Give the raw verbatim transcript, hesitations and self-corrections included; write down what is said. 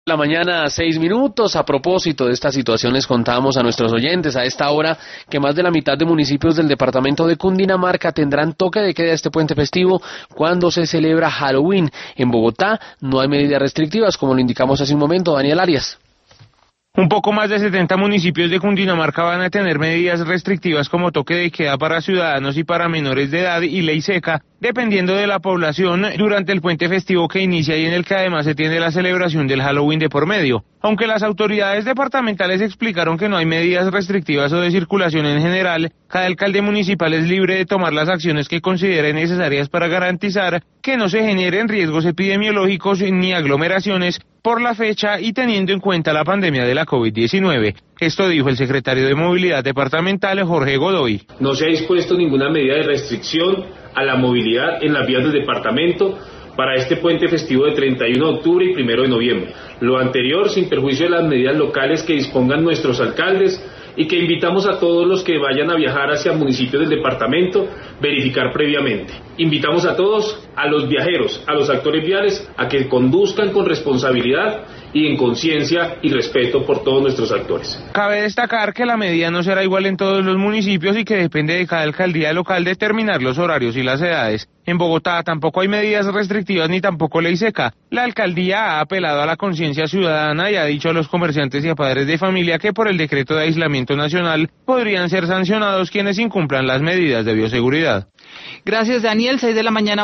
La mañana, seis minutos. A propósito de esta situación, les contamos a nuestros oyentes a esta hora que más de la mitad de municipios del departamento de Cundinamarca tendrán toque de queda este puente festivo cuando se celebra Halloween. En Bogotá no hay medidas restrictivas, como lo indicamos hace un momento. Daniel Arias. Un poco más de setenta municipios de Cundinamarca van a tener medidas restrictivas como toque de queda para ciudadanos y para menores de edad y ley seca, dependiendo de la población, durante el puente festivo que inicia y en el que además se tiene la celebración del Halloween de por medio. Aunque las autoridades departamentales explicaron que no hay medidas restrictivas o de circulación en general, cada alcalde municipal es libre de tomar las acciones que considere necesarias para garantizar que no se generen riesgos epidemiológicos ni aglomeraciones por la fecha y teniendo en cuenta la pandemia de la COVID diecinueve. Esto dijo el secretario de Movilidad Departamental, Jorge Godoy. No se ha dispuesto ninguna medida de restricción a la movilidad en las vías del departamento para este puente festivo de treinta y uno de octubre y primero de noviembre. Lo anterior sin perjuicio de las medidas locales que dispongan nuestros alcaldes y que invitamos a todos los que vayan a viajar hacia municipios del departamento verificar previamente. Invitamos a todos, a los viajeros, a los actores viales, a que conduzcan con responsabilidad y en conciencia y respeto por todos nuestros actores. Cabe destacar que la medida no será igual en todos los municipios y que depende de cada alcaldía local determinar los horarios y las edades. En Bogotá tampoco hay medidas restrictivas ni tampoco ley seca. La alcaldía ha apelado a la conciencia ciudadana y ha dicho a los comerciantes y a padres de familia que por el decreto de aislamiento nacional podrían ser sancionados quienes incumplan las medidas de bioseguridad. Gracias, Daniel. seis de la mañana.